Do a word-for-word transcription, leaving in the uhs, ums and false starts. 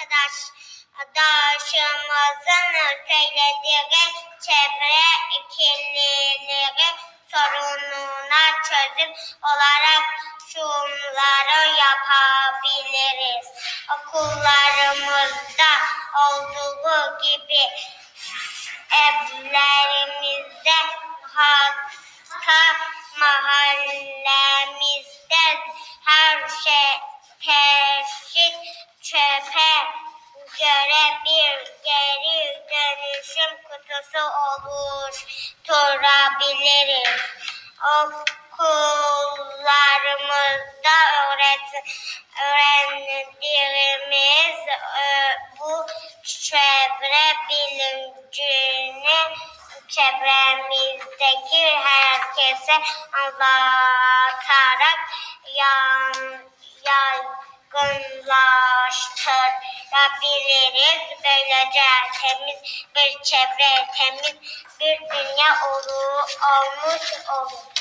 arkadaşımızın söylediği çevre kirliliği sorununa çözüm olarak şunları yapabiliriz. Okullarımızda olduğu gibi evlerimizde, hatta mahallemizde her şey peşit çöpe göre bir geri dönüşüm kutusu oluşturabiliriz. Okullarımızda öğret öğrendiğimiz e, bu çevre bilincini çevremizdeki herkese anlatarak yan, yaygınlaştırabiliriz. Böylece temiz bir çevre, temiz bir dünya olur, olmuş olur.